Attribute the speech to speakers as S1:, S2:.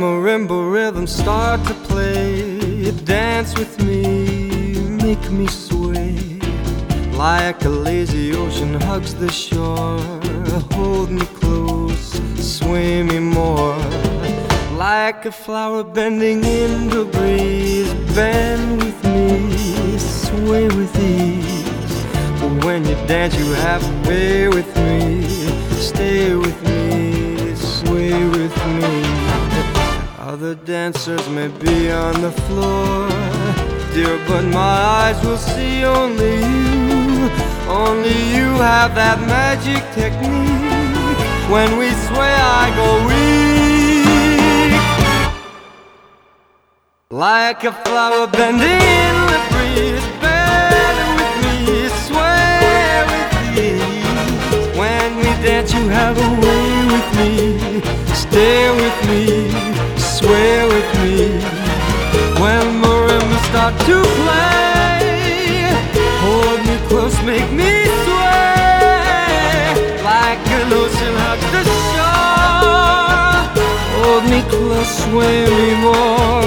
S1: marimba rhythms start to play, dance with me, make me sway. Like a lazy ocean hugs the shore, hold me close, sway me more. Like a flower bending in the breeze, bend with me, sway with ease. But when you dance you have to be with me, stay with me, sway with me. Other dancers may be on the floor, dear, but my eyes will see only you. Only you have that magic technique. When we sway I go weak. Like a flower bending in the breeze, bend with me, sway with ease. When we dance you have a way with me, stay with me, sway with me. When marimbas start to play, hold me close, make me sway. Like an ocean hugs the shore, hold me close, sway me more.